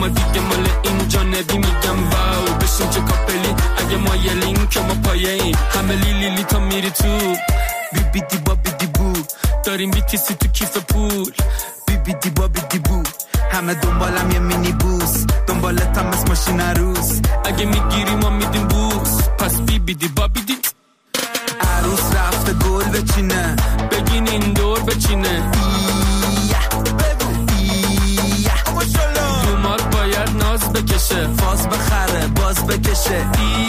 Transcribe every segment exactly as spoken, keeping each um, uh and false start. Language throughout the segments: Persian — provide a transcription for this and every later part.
شما دیگه مال اینجا نبی میگم واو بشین چه کاپلی اگه ما یه لینک ما پایه این همه لیلی لی تا میری تو بی بی دی با بی دی بو داریم بیتیسی تو کیف پول بی بی دی با بی دی بو همه دنبالم یه مینی بوس دنبالتم از ماشین عروس اگه میگیری ما میدیم بوس پس بی بی دی با بی دی عروس رفته گل بچینه بگین این دور بچینه دومات باید ناز بکشه فاز بخره باز بکشه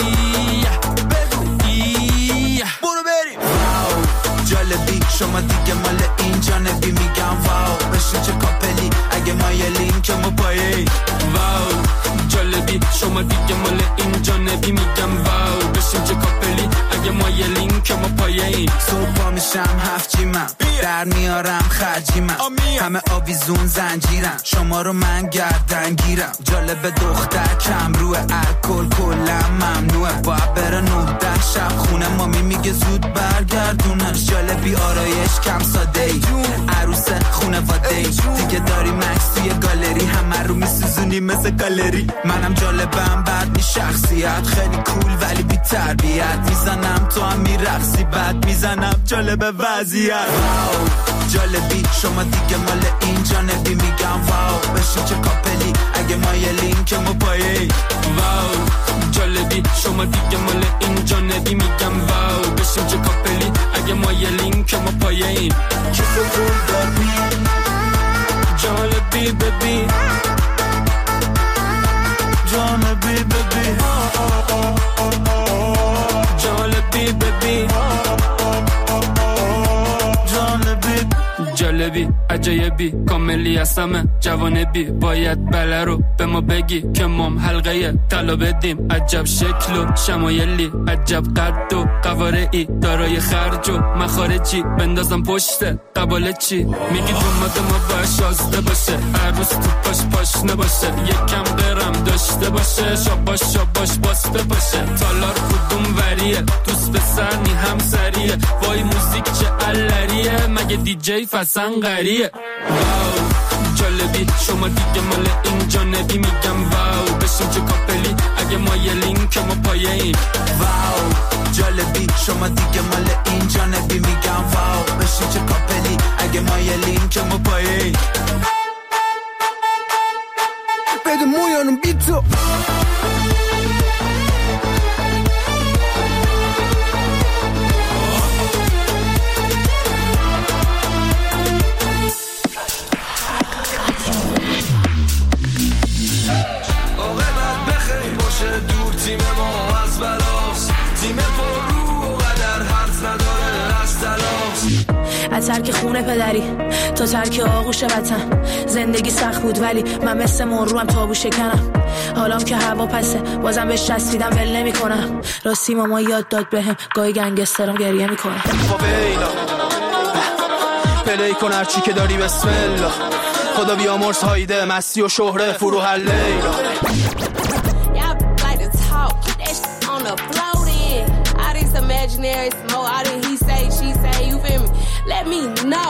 برو بریم واو جالبی شما دیگه مال اینجا نبی میگم واو بشین چه کاپلی اگه ما یه لینک ما پایه واو جالبی شما دیگه مال اینجا نبی میگم واو بشین چه کاپلی اگه ما یه لینک ما پایه صبح پا میشم هفت جیمم در میارم خرجی من همه آویزون زنجیرم شما رو من گردن گیرم جالب دختر کم روه الکل کلم ممنوعه باید بره نه ده شب خونه مامی میگه زود برگردونش جالبی آرایش کم ساده ای عروس خونواده ای دیگه داری مکس توی گالری همه رو میسوزونی مثل گالری منم جالبم بعد می شخصیت خیلی کول ولی بی تربیت میزنم تو هم میرقصی بعد میزنم جالب وضعیت واو جالبی شما دیگه مال اینجا نبی میگم واو بشین چه کاپلی اگه ما یه لینک ما پایه واو جالبی شما دیگه مال اینجا نبی میگم واو بشین چه کاپلی اگه ما یه لینک ما پایه این جالبی ببین جالبی ببین جالبی ببین جالبی جالبی عجایبی کاملی هستم جوانبی باید بله رو به ما بگی که مام حلقه طلا بدیم عجب شکل و شمایلی عجب قد و قوارعی دارای خرج و مخارجی بندازم پشت قباله چی میگی دومات ما باید شازده باشه عروس تو پاش پاش نباشه یکم قرم داشته باشه شاباش شاباش باسته باشه تالار کدوم وریه دوست به سرنی هم سریه وای موزیک چه علریه مگه دی جی فسن غریه واو جالبی شما دیگه مال اینجا نبی میگم واو بشین چه کاپلی اگه ما یه لینک ما پایه این واو جالبی شما دیگه مال اینجا نبی میگم واو بشین چه کاپلی اگه ما یه لینک ما پایه این بده مویانم بی تو تیم ما از بلاس تیم پر رو و قدر حرف نداره از تلاس از ترک خونه پدری تا ترک آغوش وطن زندگی سخت بود ولی من مثل مرو هم تابو شکنم حالام که هوا پسه بازم بهش چسبیدم ول نمی کنم راستی ماما یاد داد بهم گاهی گنگسترم گریه می کنم فاویلا پلی کن هرچی که داری بسم الله خدا بیامرز هایده مستی و شهره فرو هر لیلا imaginary smoke, all that he say, she say, you feel me? Let me know.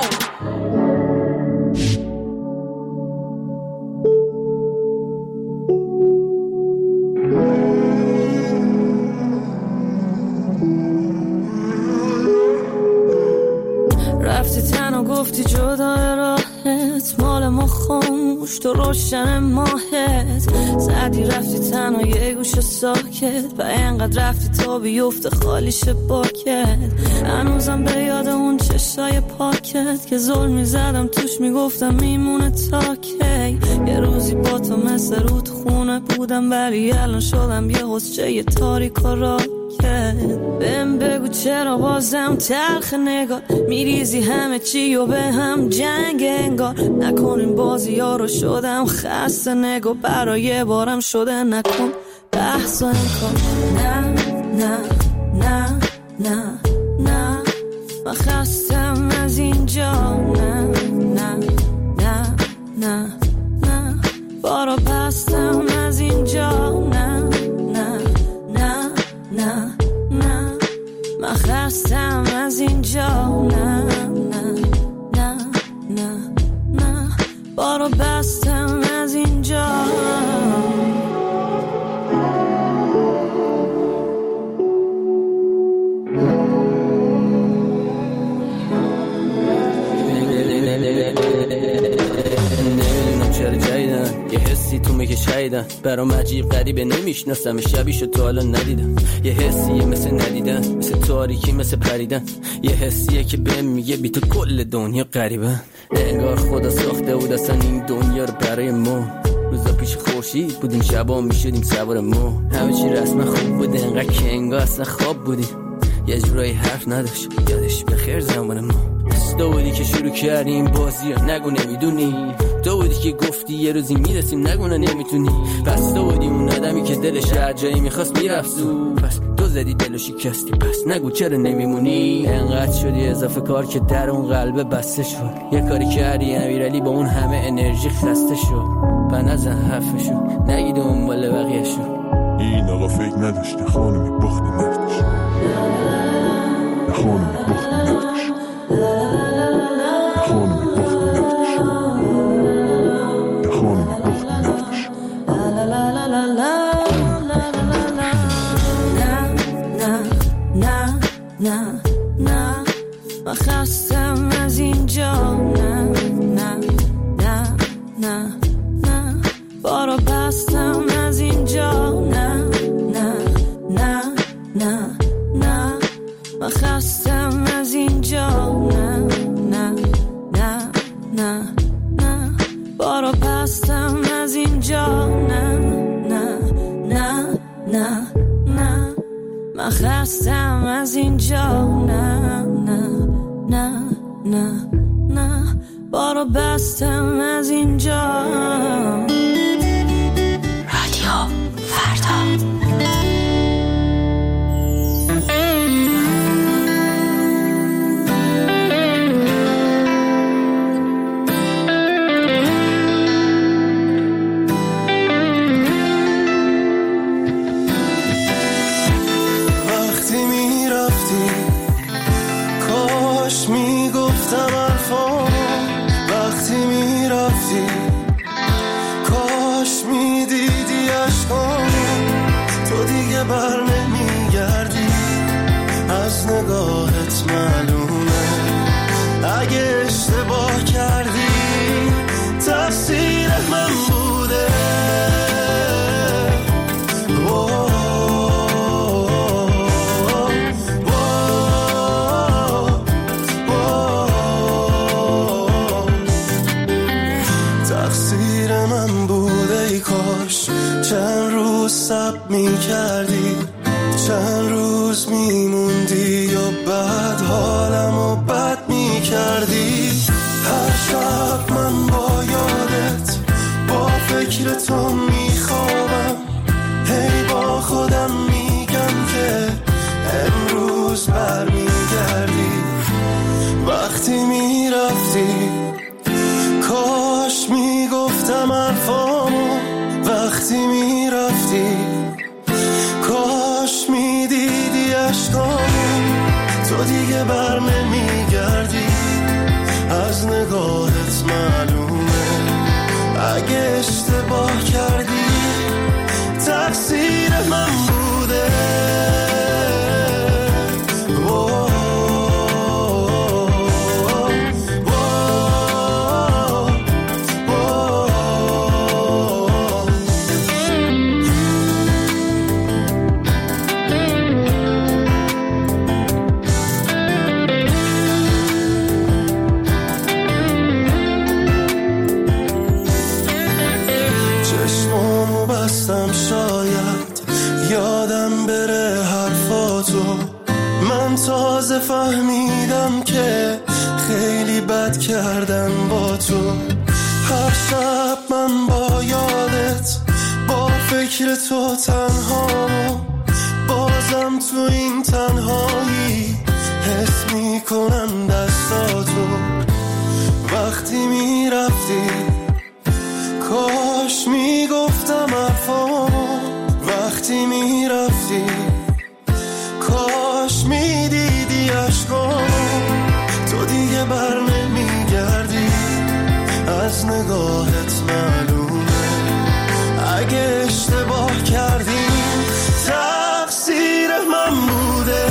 رفتی تنها گفتی جدا راهت مال ما خاموش تو روشن ماهت زدی رفتی تنها یه گوش ساکت و اینقدر رفتی تا بیفته خالیش باکت هنوزم به یاد اون چشای پاکت که ظلم میزدم توش میگفتم میمونه تا کی یه روزی با تو مثل رود خونه بودم ولی الان شدم یه حسچه یه تاریک و راکت بهم بگو چرا بازم تلخ نگار میریزی همه چی و به هم جنگ انگار نکنین بازی ها رو شدم خسته نگو برای بارم شده نکن بحث و امکان نه نه نه نه نه من خستم از اینجا نه نه نه نه نه بارا بستم از اینجا نه نه نه نه نه من خستم از اینجا نه نه نه نه نه بارو بستم از اینجا یه حسی تو میگه شایدن برام عجیب غریبه نمیشناسم شبیشو تو حالا ندیدم یه حسیه مثل ندیدن مثل تاریکی مثل پریدن یه حسیه که بهم میگه بی تو کل دنیا غریبه انگار خدا ساخته بود اصلا این دنیا رو برای ما روزا پیش خورشید بودیم شبا میشدیم سوار ما همه چی رسما خوب بود انقدر که انگار اصلا خواب بودیم یه جورایی حرف نداشت یادش بخیر زمان ما تو بودی که شروع کردیم بازی ها نگو نمیدونی تو بودی که گفتی یه روزی میرسیم نگو نمیتونی پس تو بودی اون آدمی که دلش هر جایی میخواست میرفت پس تو زدی دلو شکستی پس نگو چرا نمیمونی انقدر شدی اضافه کار که در اون قلبه بسته شد یه کاری کردی امیرعلی با اون همه انرژی خسته شد و نزن حرفشو نگی دنبال بقیه شو این آقا فکر نداشته خانمی بخت نفتش خانمی بخت نفتش خانمی بخت نفتش خانمی بخت نفتش نه نه نه من خستم از اینجا نه نه نه نه نه بارو بستم از اینجا نه نه نه نه نه من خستم از اینجا نه نه نه نه نه بارو بستم از اینجا نه نه نه نه نه من خستم از اینجا نه نه نه نه نه بارو بستم از اینجا رادیو فردا بر نمیگردی از نگاهت معلومه اگه اشتباه کردی تقصیر من بوده تقصیر من بوده ای کاش چند روز صبر میکردی چند روز میموندی یا بعد حالمو بد میکردی هر شب من با یادت با فکر تو میخوابم هی با خودم میگم که امروز برمیگردی وقتی میرفتی کاش میگفتم حرفامو وقتی میرفتی کاش میدیدی عشقامو تو دیگه بر نمیگردی از نگاهت معلومه اگه اشتباه کردی تقصیر من بوده تازه فهمیدم که خیلی بد کردن با تو هر شب من با یادت با فکر تو تنها بازم تو این تنهایی حس میکنم دستاتو وقتی میرفتی کاش میگفتم حرفامو وقتی میرفتی کاش میدیدی عشقامو تو دیگه بر نمیگردی از نگاهت معلومه اگه اشتباه کردیم تقصیر من بوده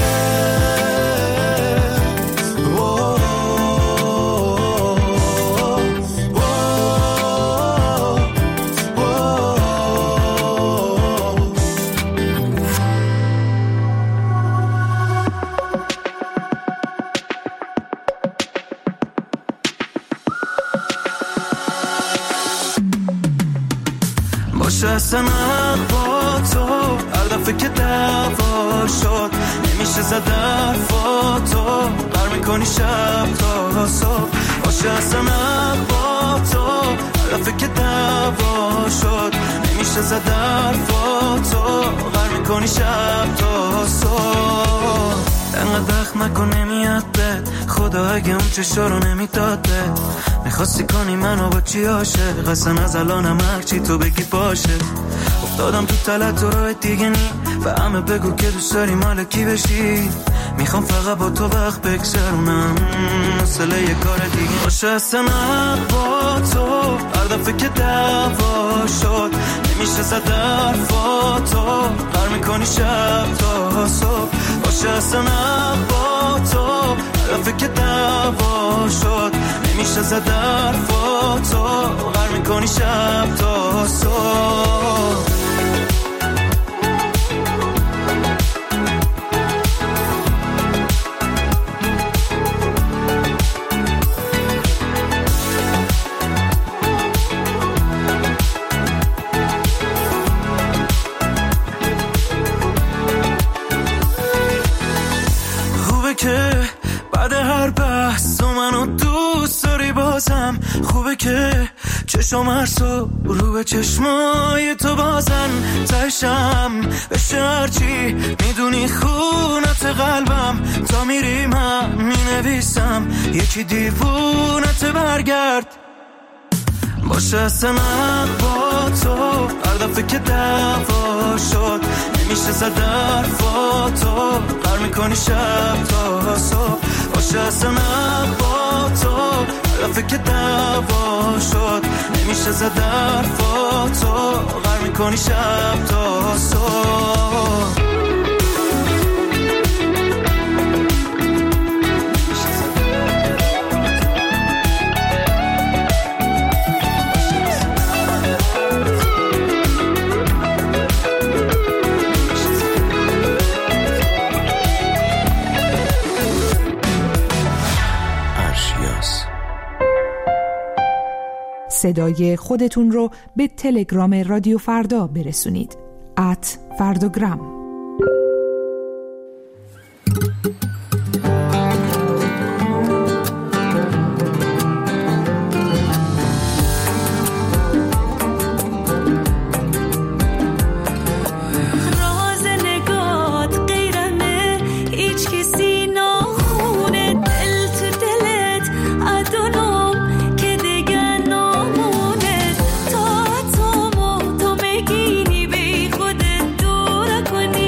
باشه اصلا با تو هر دفعه که دعوا شد نمیشه زد حرفاتو بر میکنی شب تا صبح باشه اصلا با تو هر دفعه که دعوا شد نمیشه زد حرفاتو بر میکنی شب تا صبح انقدر دخم نکن نمیاد بد خدا اگه اون چشا رو نمیداد بد میخواستی کنی منو با چی عاشق اصلا از الانم هرچی تو بگی باشه افتادم تو تلت تو راه دیگه نی و همه بگو که دوست داری مال کی بشی میخوام فقط با تو وقت بگذرونم مسئله یه کار دیگه باشه اصلا با تو هر دفعه که دعوا شد نمیشه زد حرفاتو بر میکنی شب تا صبح باشه اصلا با تو هر دفعه که دعوا شد نمیشه زد حرفاتو بر میکنی شب تا صبح که بعد هر بحث تو منو دوست داری بازم خوبه که چشم هر صبح رو به چشمای تو بازن تشم بشه هرچی میدونی خونت قلبم تا میری من مینویسم یکی دیوونت برگرد باشه اصلا با تو هر دفعه که دعوا شد نمیشه زد حرفاتو بر میکنی شب تا صبح باشه اصلا با تو هر دفعه که دعوا شد نمیشه زد حرفاتو بر میکنی شب تا صبح صدای خودتون رو به تلگرام رادیو فردا برسونید ات فرداگرام. کنی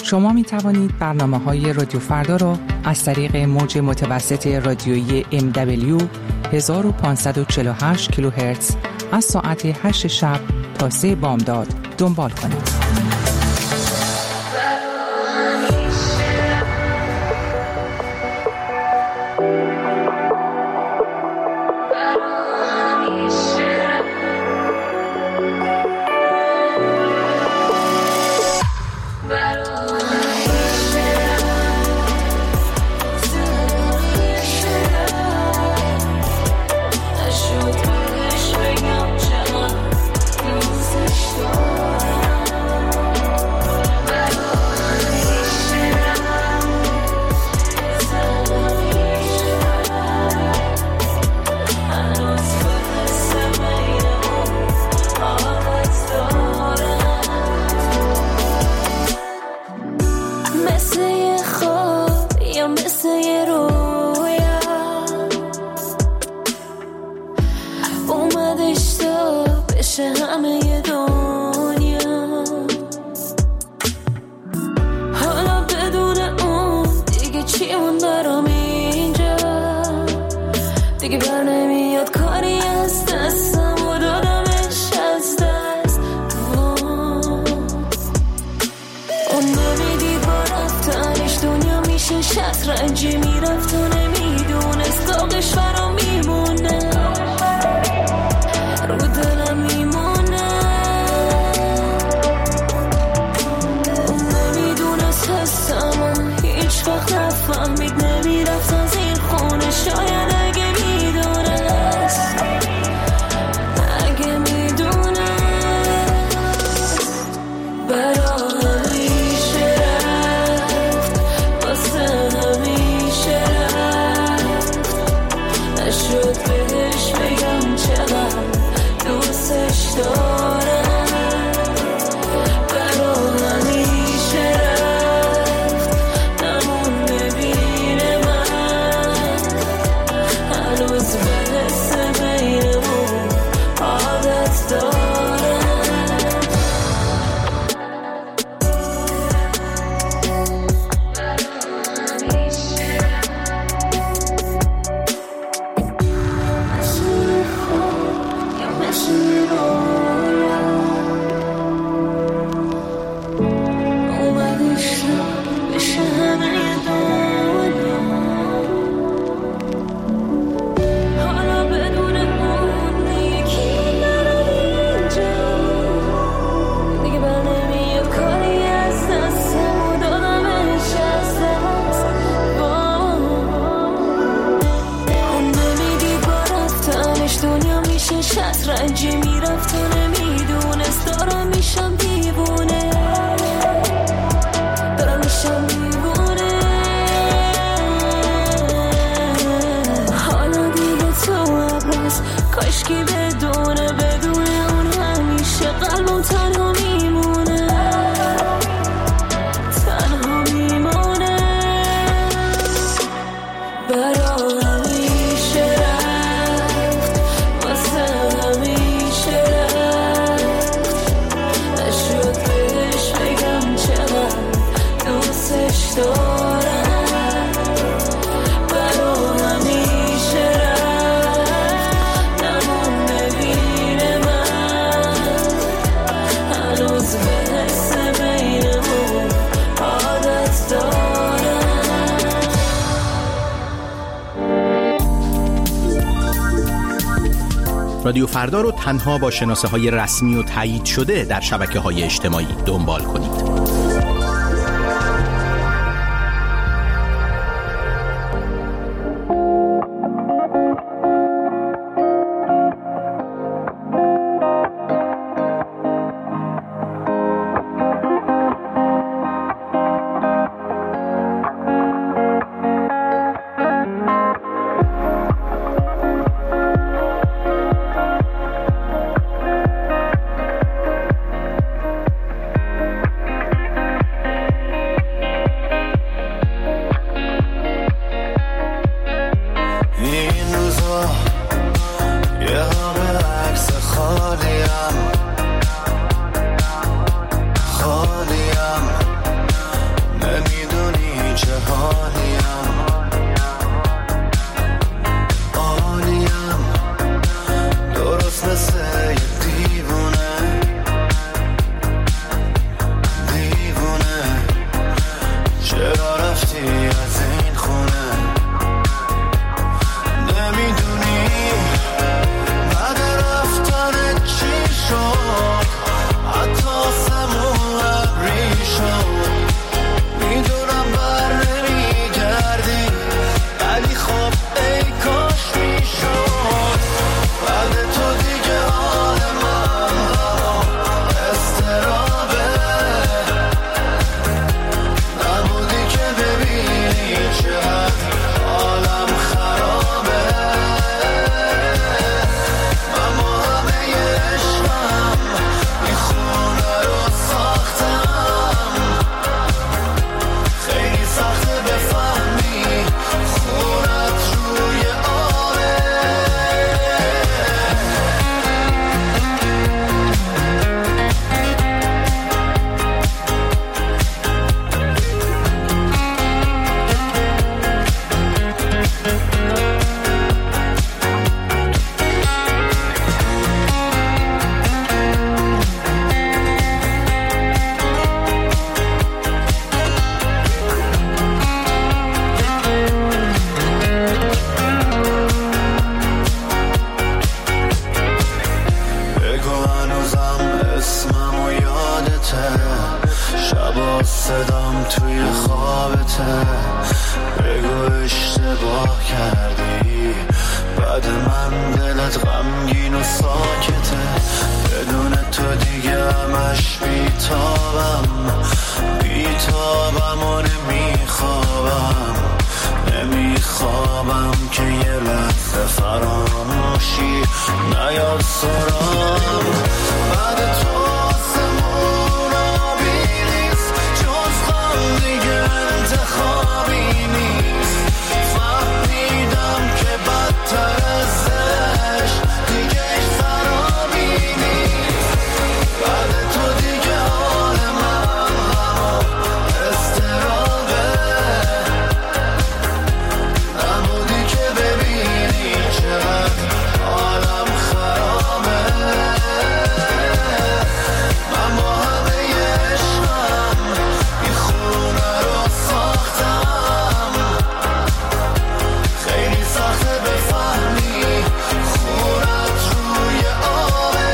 شما می توانید برنامه‌های رادیو فردا را از طریق موج متوسط رادیویی ام دبلیو هزار و پانصد و چهل و هشت کیلوهرتز از ساعت هشت شب تا سه بامداد دنبال کنید. شطرنجی میرفت و نمیدونست داغش برام میمونه رو دلم میمونه اون نمیدونست حسم و هیچ وقت نفهمید نمیرفت از این خونه شاید اگه میدونست اگه میدونست برام شطرنجی میرفت و نمیدونست دارم میشم دیوونه دارم میشم دیوونه حالا دیگه تو عباس کاشکی بدونه بدون اون همیشه قلبم تنها میمونه تنها میمونه برام رادیو فردا رو تنها با شناسه های رسمی و تایید شده در شبکه های اجتماعی دنبال کنید. راحته، بگو اشتباه کردی، بعد من دلت غمگین و ساکته، بدون تو دیگه همش بیتابم، بیتابم و نمیخوابم، نمیخوابم که یه لحظه فراموشی نیاد سرام. بعد تو آسمون آبی نیست، جز غم دیگه انتخابی نیست، فهمیدم که بدتر ازش دیگه خرابی نیست. بعد تو دیگه حال من همون استرابه، نبودی که ببینی چقدر حالم خرابه. من با همه عشقم این خونه رو ساختم، خیلی سخته بفهمی خونت روی آبه.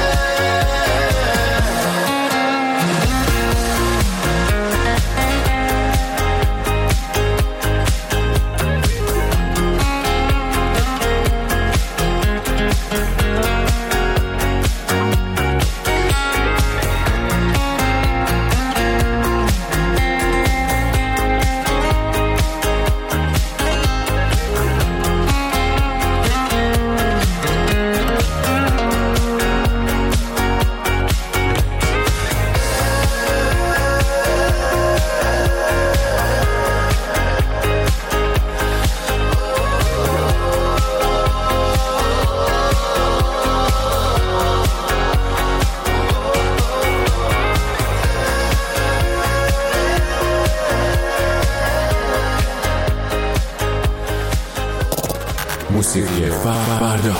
موسیقی فردا.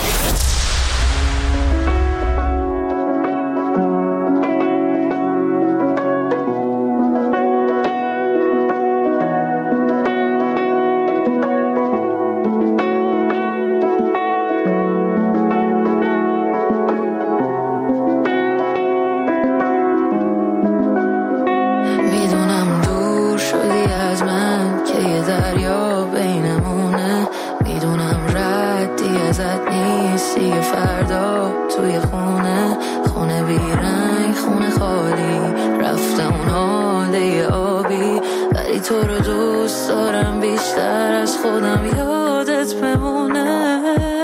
میدونم دور شدی از من که یه دریا بینمونه، میدونم ردی ازت نیست، یه فردا توی خونه، خونه بیرنگ خونه خالی، رفته اون حاله آبی، ولی تو رو دوست دارم بیشتر از خودم، یادت بمونه.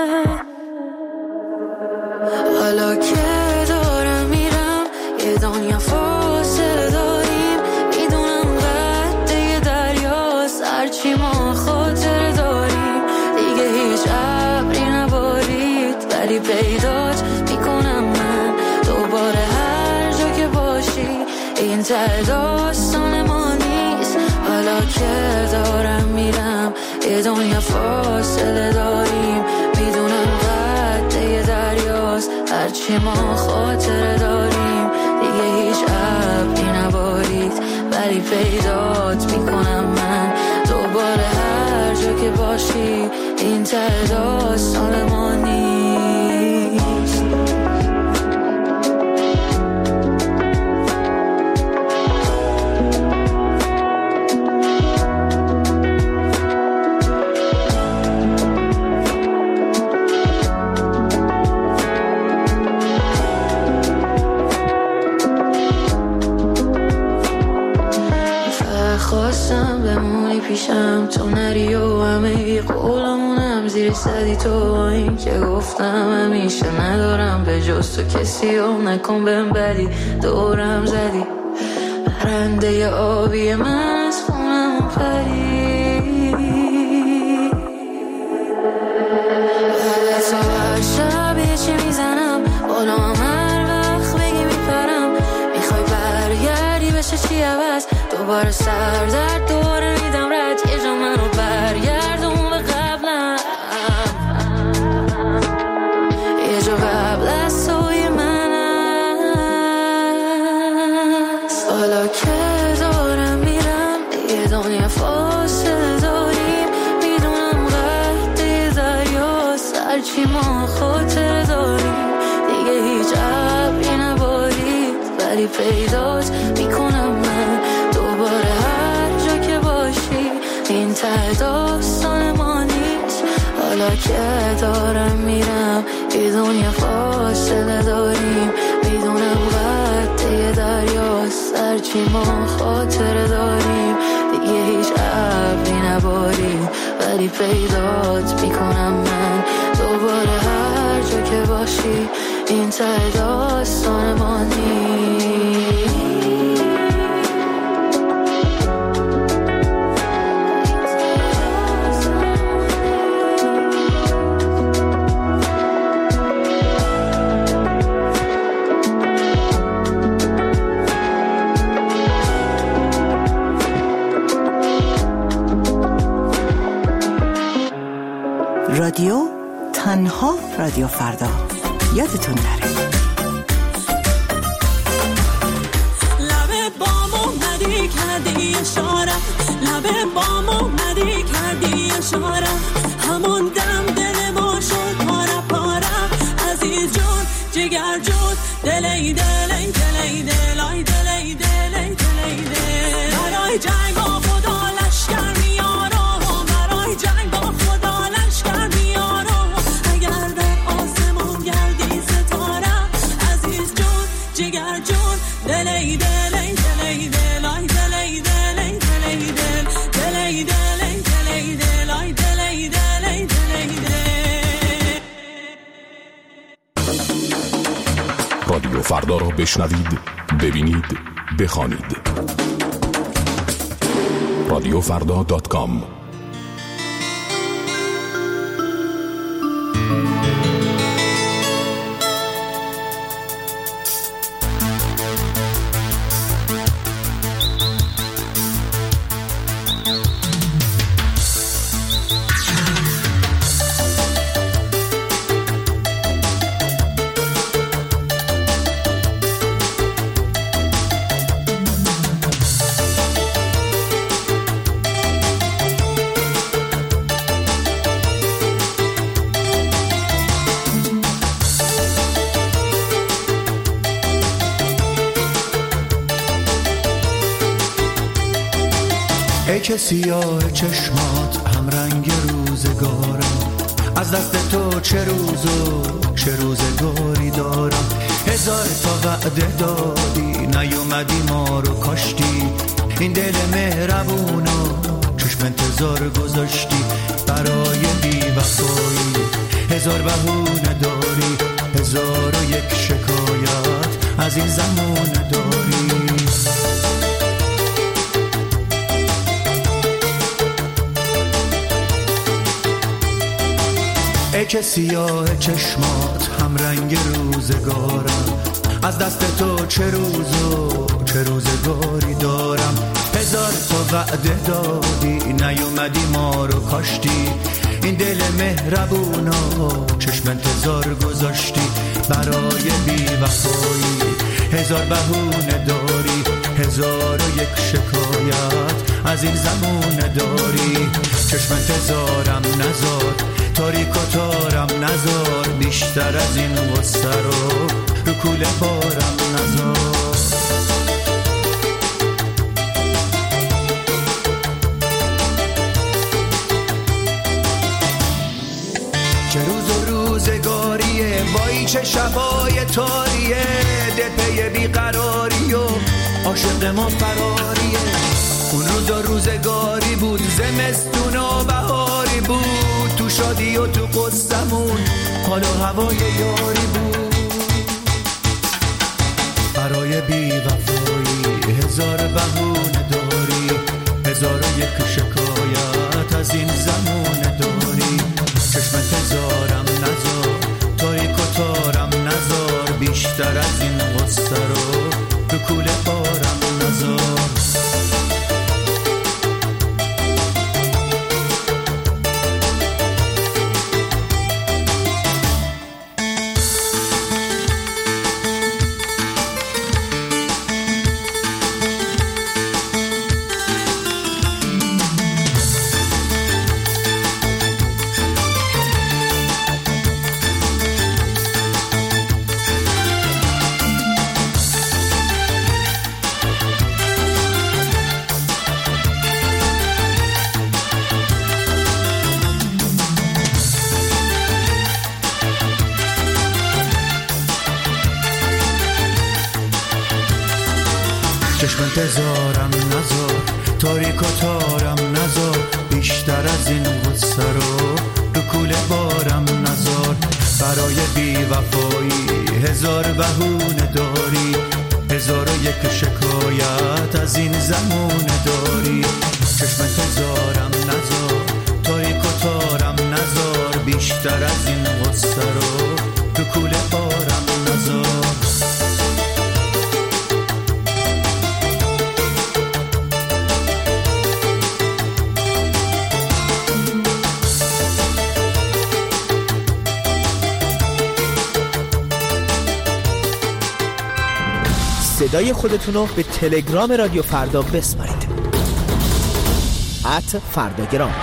حالا که دارم میرم یه دنیا فاصله داریم، میدونم قد یه دریاست، هرچی ما خاطره داریم، دیگه هیچ ابری نبارید، ولی پیدات میکنم من دوباره هر جا که باشی، این ته داستان ما نیست. حالا که دارم میرم یه دنیا فاصله داریم، میدونم قد یه دریاست، هرچی ما خاطره داریم، دیگه هیچ ابری نبارید، ولی پیدات میکنم من دوباره هر جا که باشی، این ته داستان ما نیست. خواستم بمونی پیشم، تو نری و همه قولمونم زیر صدی، تو این که گفتم همیشه ندارم به جز تو کسی و نکن بهم بدی، دورم زدی پرنده آبی من از خونم پری، بعد تو هر شب یه چی میزنم بالا هم هر وقت بگی میپرم، میخوای برگردی بشه چی عوض، دوباره سر درد دوباره میدم رد، یه جا منو برگردون به قبلم، یه جا قبل از توی من هست. حالا که دارم میرم یه دنیا فاصله داریم، میدونم قد یه دریاست، هرچی ما خاطره داریم، دیگه هیچ ابری نبارید، ولی پیدات میکنم من دوباره هر جا که باشی، که دارم میرم، یه دنیا فاصله داریم، میدونم قطعه دریاست، هرچی ما خاطره داریم، دیگه هیچ ابری نباریم، ولی پیدات میکنم من دوباره هر جا که باشی، این ته داستان ما نیست. رادیو تنها رادیو فردا، یادتون نره. لبه بامو مدی کردی اشاره، لبه بامو مدی کردی اشاره، همون دم دل ما شد پاره پاره، عزیز جون جگر جون دلی دلی دلی دلی دلی دلی دلی دلی، برای جنگ با خدا لشکر میارم، برای جنگ با خدا لشکر میارم، اگر در آسمون گردی ستاره، عزیز جون جگر جون دلی دلی دلی دلی دلی دلی دلی دلی دلی دلی دلی دلی دلی دلی دلی. رادیو فردا را بشنوید، ببینید، بخوانید. رادیو فردا دات کام. ای که سیاه چشمات هم رنگ روزگارم، از دست تو چه روز و چه روزگاری دارم، هزار تا وعده دادی نیومدی ما رو کاشتی، این دل مهربون و چشم انتظار گذاشتی، برای بی وفایی هزار بهونه داری، هزار و یک شکایت از این زمان داری. ای که سیاه چشمات هم رنگ روزگارم، از دست تو چه روز و چه روزگاری دارم، هزار تا وعده دادی نیومدی ما رو کاشتی، این دل مهربون و چشم انتظار گذاشتی، برای بی وفایی هزار بهونه داری، هزار و یک شکایت از این زمونه داری، چشم انتظارم نزار، تاریک و تارم نزار، بیشتر از این غصه رو رو کوله بارم نزار. چه روز و روزگاریه وای، چه شبای تاریه، دل پی بیقراری و عاشق ما فراریه، اون روز و روزگاری بود، زمستون و بهاری بود، تو شادی و تو قصمون حال و هوای یاری بود، برای بی وفایی هزار بهونه داری، هزار و یک شکایت از این زمونه داری، چشم انتظارم نزار، تاریک و تارم نزار، بیشتر از این غصه رو تو کوله بارم نزار. چشم انتظارم نذار، تاریک و تارم نذار، بیشتر از این غصه رو رو کوله بارم نذار. برای بی وفایی هزار بهونه داری، هزار و یک شکایت از این زمونه داری. چشم انتظارم نذار، تاریک و تارم نذار، بیشتر از این غصه رو رو کوله بارم نذار. صدای خودتون رو به تلگرام رادیو فردا بسپارید. ات فرداگرام.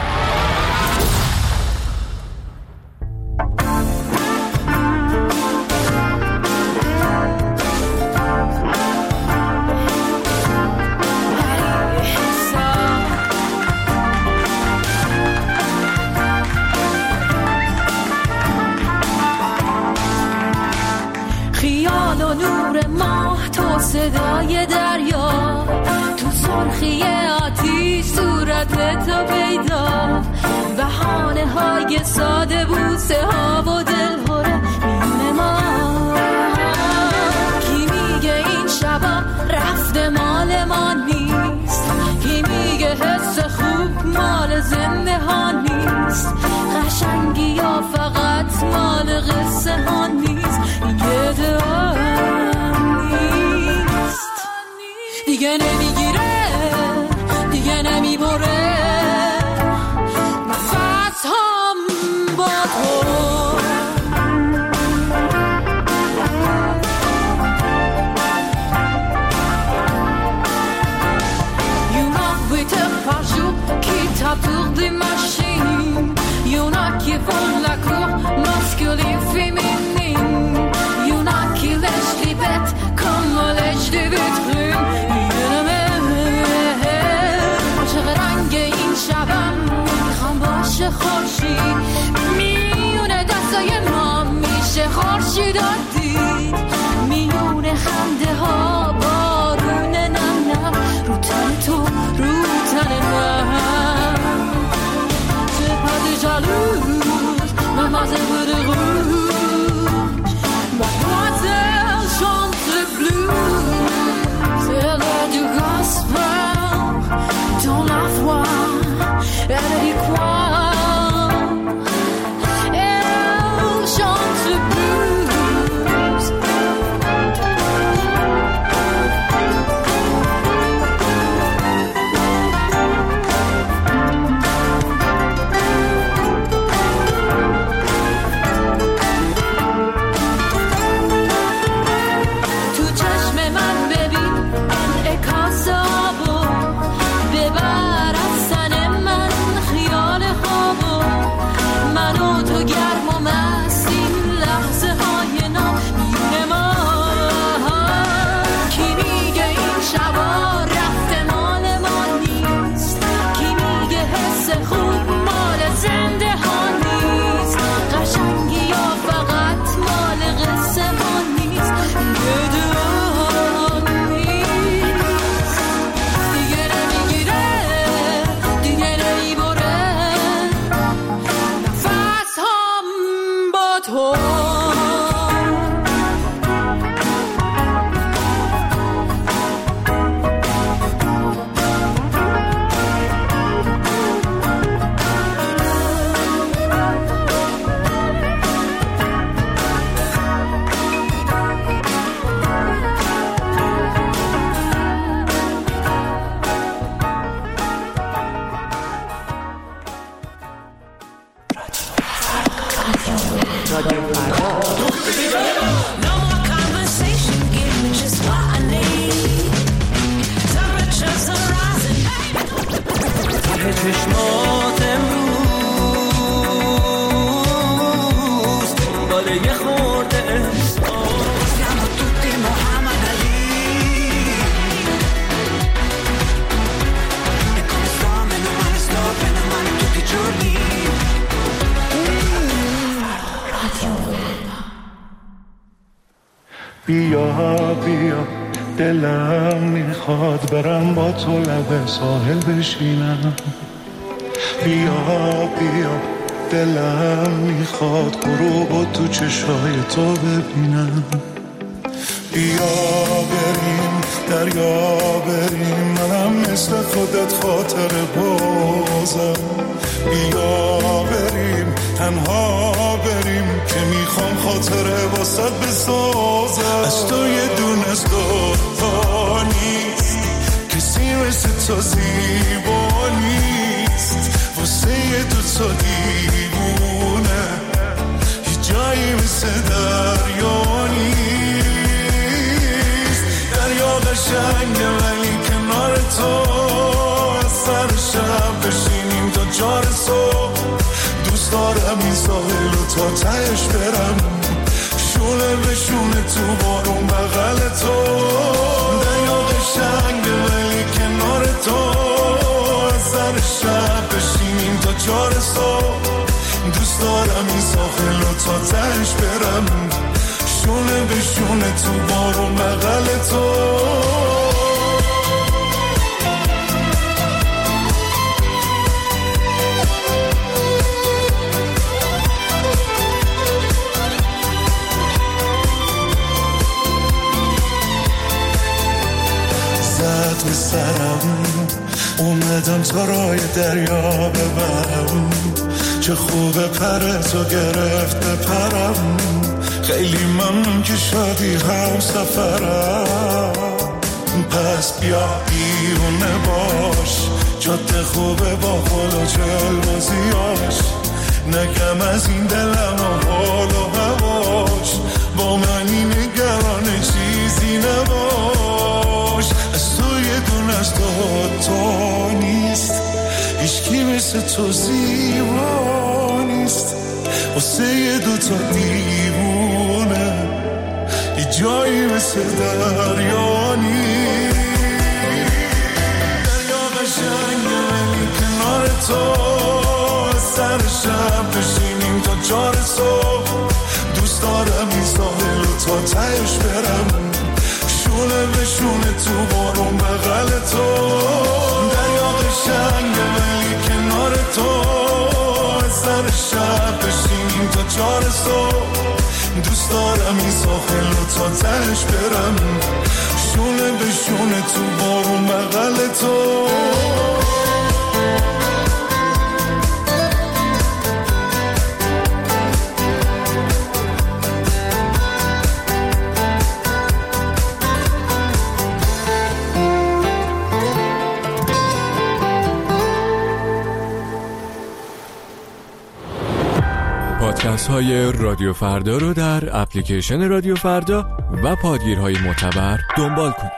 خیال و نور ماه، تو صدای دریا، تو سرخی آتیش صورت تو پیدا. بهانه های ساده، بوسه ها و دلهوره میونه ما. کی میگه این شبا رفته مال ما نیست، کی میگه حس خوب مال زنده ها نیست. قشنگی یا فقط مال قصه ها نیست، یه دعا نیست. دیگه نمیگیره، دیگه نمیبره نفس هم با تو. Y'en a huit par jour qui tapent pour des machines, y'en a qui font la cour masculine féminine, y'en a qui lèchent les bêtes comme on lèche des vitrines. خورشید میونه دستای ما میشه خورشید دید، میونه خنده ها بارون نم نم رو تن تو رو تن من. C'est pas des jalouse, mademoiselle de rouge, mademoiselle chante le blues. C'est l'heure du gospel dans la foi, elle dit quoi? چشمات امروز باله یه خورده احساس siamo tutti Muhammad Ali e come sto meno male sto bene male tutti i giorni. بیا بیا دلم میخواد برم با تو لب ساحل بشینم. بیا بیا دلم میخواد غروبو تو چشای تو ببینم. بیا بریم دریا بریم، منم مثل خودت خاطر بازم. بیا بریم تنها بریم که میخوام خاطره واسط بسازم. از تو یه دونه از دوتا نیست، کسی مثل تو زیبا نیست. واسه یه دوتا دیوونه هیچ جایی مثل دریا نیست. دریا قشنگه ولی کنار تو، از سر شب بشینیم تا چار صبح. دوست دارم این ساحل رو تا تهش برم، شونه به شونه تو بارون بغل تو. دریا قشنگه ولی کنار تو، از سر شب بشینیم تا چار صبح. دوست دارم این ساحل رو تا تهش برم، شونه به شونه تو بارون بغل تو. زد به سرم اومدم تا رای دریا ببرم. چه خوبه پر تو گرفت بپرم، خیلی ممنون که شدی هم سفرم. پس بیا بیرونه باش، جاده خوبه با خل و جلبازیاش. نگم از این دلم و حال و هواش، با منی نگران چیزی نباش. از تو یه دونه از تو تو نیست، هیچکی مثل تو زیبا نیست. واسه یه دوتا دیوونه یه جایی مثل دریا نیست. دریا قشنگه ولی کنار تو، از سر شب بشینیم تا چار صبح. دوست دارم این ساحل رو تا تهش برم، شونه به شونه تو بارون بغل تو. دریا قشنگه ولی کنار تو، از سر شب بشینیم تا چار صبح. دوست دارم این ساحل رو تا تهش برم، شونه به شونه تو بارون بغل تو. پادکست های رادیو فردا رو در اپلیکیشن رادیو فردا و پادگیرهای معتبر دنبال کنید.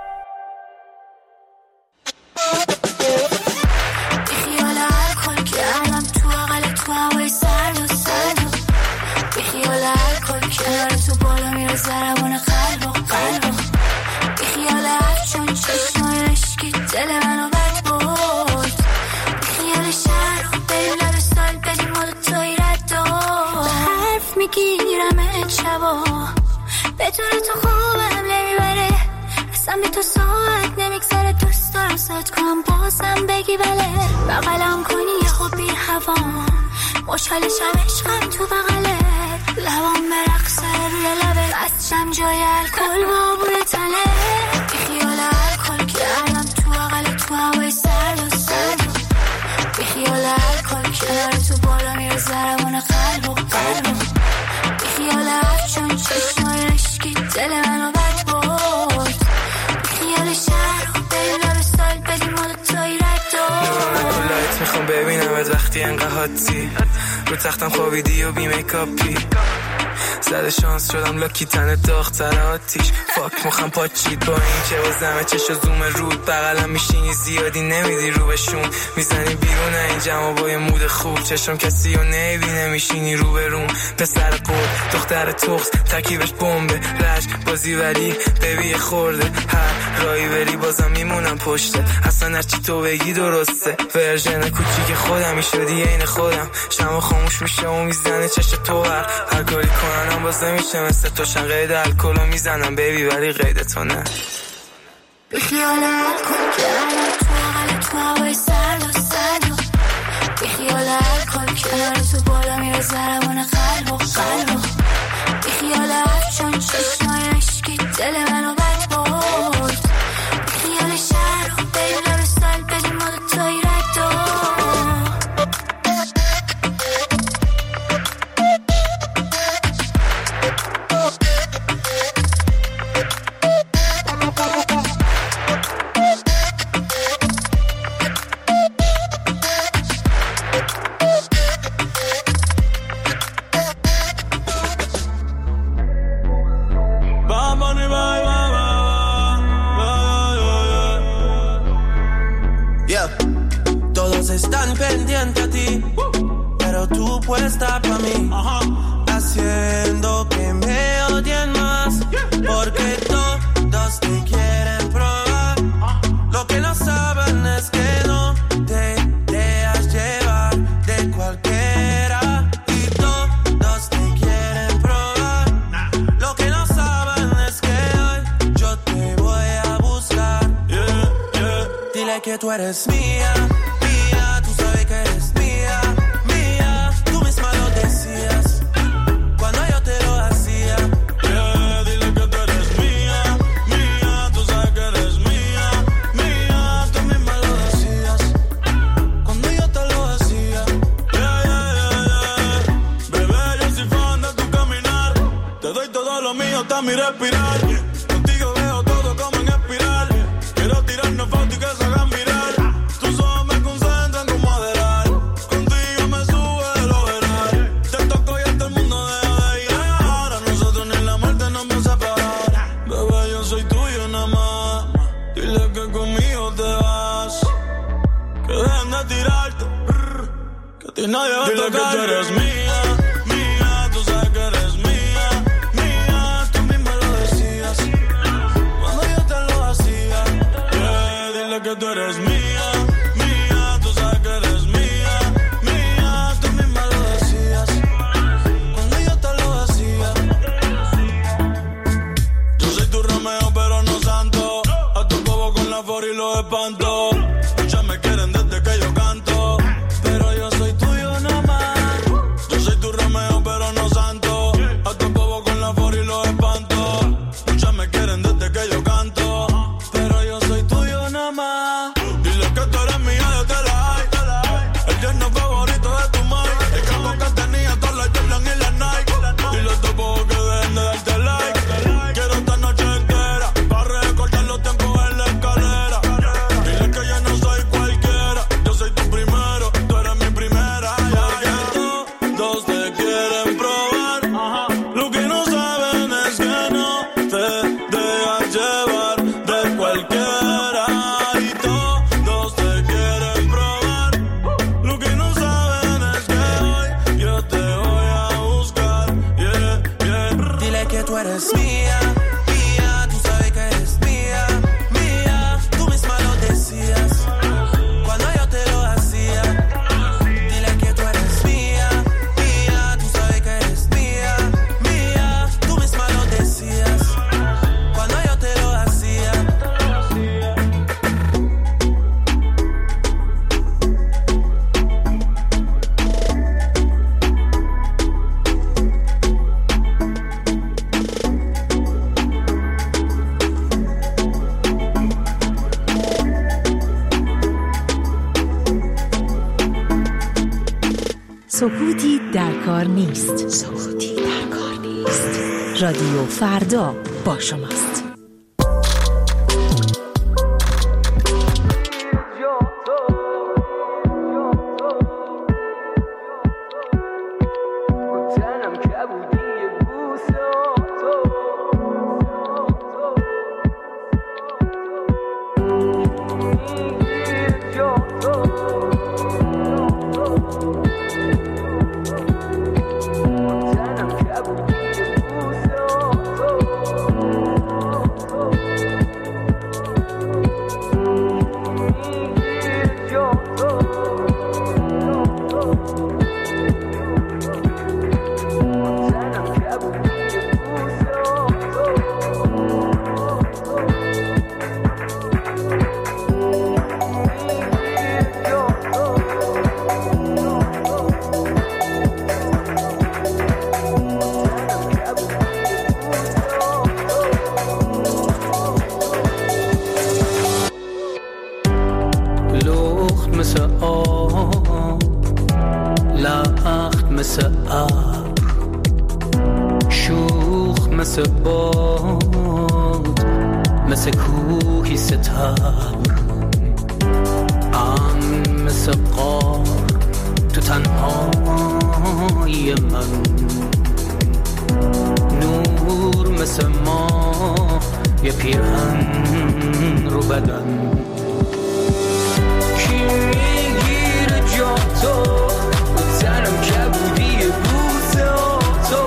میگیرم شبا بدون تو خوبم نمیبره، اصلا بی تو ساعت نمیگذره. دوست دارم ساعت کنم بازم بگی بله، بغلم کنی یه خوب بی هوا، مشکلشم عشقم تو بغله. لبام برقصه روی لبه، بستشم جای الکل با بوی تنه. بی خیال الکل کردم تو بغل تو هوای سرد و سرد. بی خیال الکل کردم تو بالا میره ضربان قلب و قلب. خیال افشون چشمای عشقی دل منو بد برد. خیال شهر رو بریم لب سال بدیم حالا تایی رد دار. لایت میخوام ببینم از وقتی انقه حاتی، رو تختم خوابیدی و بی میکاپی. زده شانس شدم لاکی تن داغ‌تر آتیش. فاک مخم پاچید با این که وزمه چش و زوم رود. بغلم میشینی زیادی نمیدی رو بهشون، میزنی بیرون این جمع با یه مود خوب. چشم کسی رو نمیبینه میشینی رو به روم. پسر قول دختر تخص ترکیبش بمبه، رج بازی ولی ببی خورده. هر رایی بری بازم میمونم پشته، اصلا هرچی تو بگی درسته. ورژن کوچیک خودمی شدی عین خودم، شما خاموش میشه و میزنه چش تو هر هر کاری کنم باز نمیشه مثل تو. شن قید الکلو میزنم بیبی ولی قید تو نه. بیخیالت کن که الان تو اقل تو هوای سرد و سرد و بیخیالت کن کنار تو بالا میره ضربان قلب و قلب و بیخیالت چون چشمای عشقی دل منو بد برد بیخیال شهر رو بریم لب سال بدیم ما دو تایی رد و Están pendientes a ti, pero tú puesta pa' mí, haciendo que me odien más, porque todos te quieren probar. Lo que no saben es que no te dejas llevar de cualquiera, y todos te quieren probar. Lo que no saben es que hoy yo te voy a buscar. Yeah, yeah. Dile que tú eres mía. Mi respirar, contigo veo todo como en espiral. Quiero tirarnos fotos y que se hagan viral. Tus ojos me concentran como adelar. Contigo me sube de lo veral. Te toco y hasta el mundo deja de ir. Ahora nosotros ni la muerte nos va a separar. Bebé, yo soy tuyo nada más. Dile que conmigo te vas. Que dejen de tirarte. Que a ti nadie va a tocar. Dile que tú eres mía. Que tú eres mía, mía, tú sabes que eres mía, mía, tú misma lo decías, cuando yo te lo decía. Yo soy tu Romeo pero no santo, a tu bobo con la for y lo espanto. Muchas me quieren desde que yo canto, pero yo soy tuyo nada más. Yo soy tu Romeo pero no santo, a tu bobo con la for y lo espanto. Muchas me quieren desde que yo canto, pero yo soy tuyo nada más. Dile que tú eres mía, yo te la hay. El yerno favorito de tu madre. El campo que tenía todas las Jordan y las Nike. Dile a tu bobo que dejen de darte like. Quiero esta noche entera para recortar los tiempos en la escalera. Dile que yo no soy cualquiera. Yo soy tu primero, tú eres mi primera. Porque todos te quieren probar. Lo que no saben es que no te dejas llevar de cualquiera. Y todos te quieren probar. Lo que no saben es que hoy yo te voy a buscar. Yeah, yeah. Dile que tú eres mía, mía, tú sabes que eres mía, mía, tú misma lo decías, cuando yo te lo hacía. Dile que tú eres mía, mía, tú sabes que eres mía, mía, tú misma lo decías, cuando yo te lo hacía. سکوتی در کار نیست. سکوتی در کار نیست. رادیو فردا با شماست. باد مثل کوهی ستبر ام مثل قار تو تنهایی من نور مثل ما یه پیرهن رو بدن کی میگیره جا تو تنم کبودی بوز آتو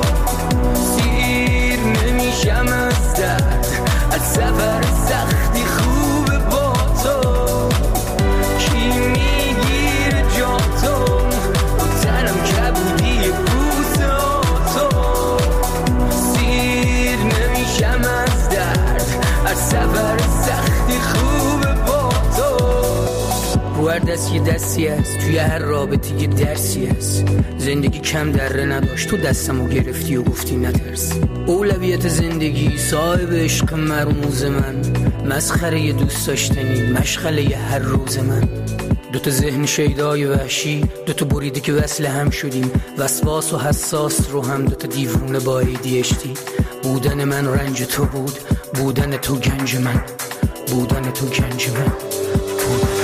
سیر نمیشم از درد از سفر سختی خوب با تو کی میگیره جا تو تنم کبودی بوز آتو سیر نمیشم از درد از سفر سختی خوب با تو رو هر دست یه دستی هست توی هر رابطه یه درسی هست زندگی کم دره نداشت تو دستمو گرفتی و گفتی نترس اولویت زندگی صاحب عشق مرموز من مسخره یه دوست داشتنی مشغله یه هر روز من دوتا ذهن شیدای وحشی دوتا بریده که وصل هم شدیم وسواس و حساس رو هم دوتا دیوونه با ای دی اچ دی بودن من رنج تو بود بودن تو گنج من بودن تو گنج من بودن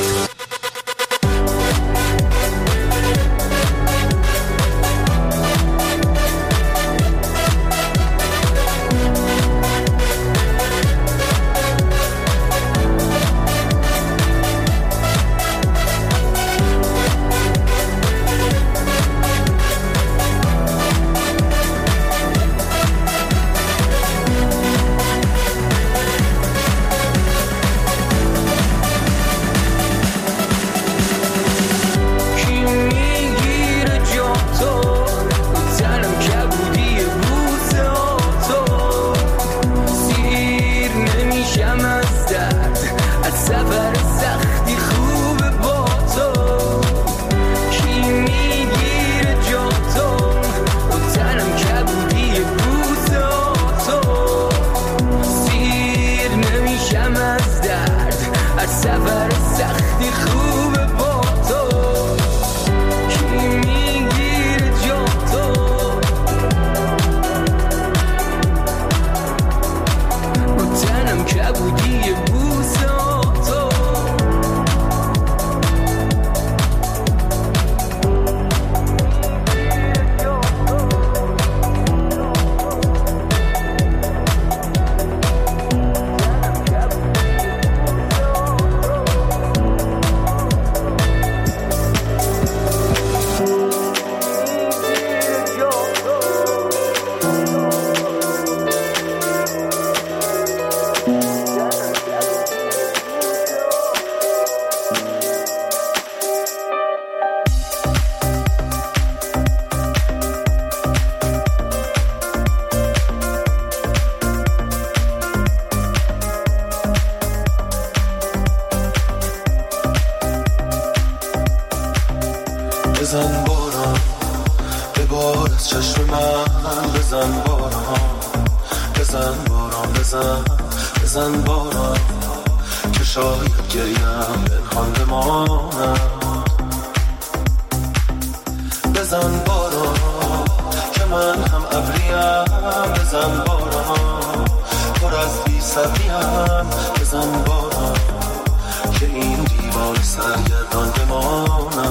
بزن باران به بار از چشم من بزن باران بزن باران بزن بزن باران که شاید گریم پنهان بمانم بزن باران که من هم ابریم بزن باران پر از بی صبریم بزن باران که این دیوار سرگردان بمانم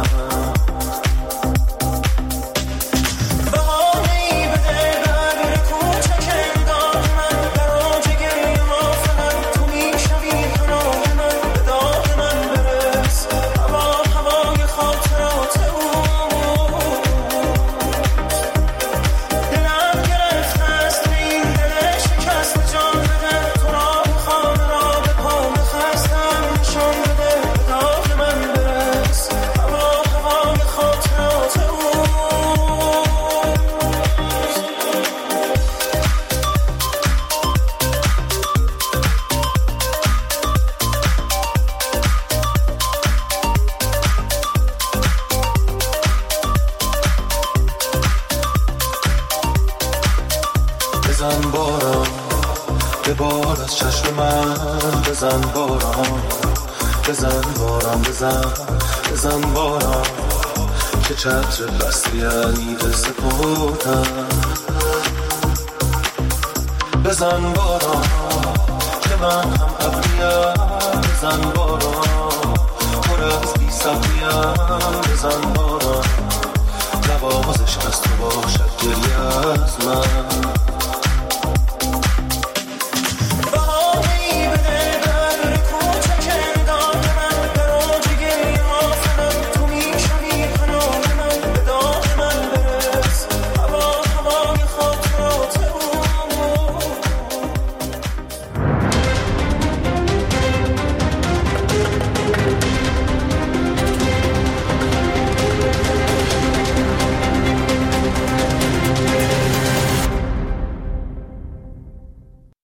بزن باران به بار از چشم من بزن باران بزن باران بزن بزن باران که چتر بستی علی سپردم بزن باران که من هم ابریم، بزن باران پر از بی صبریم، بزن باران نوازش از تو باشد گریه از من.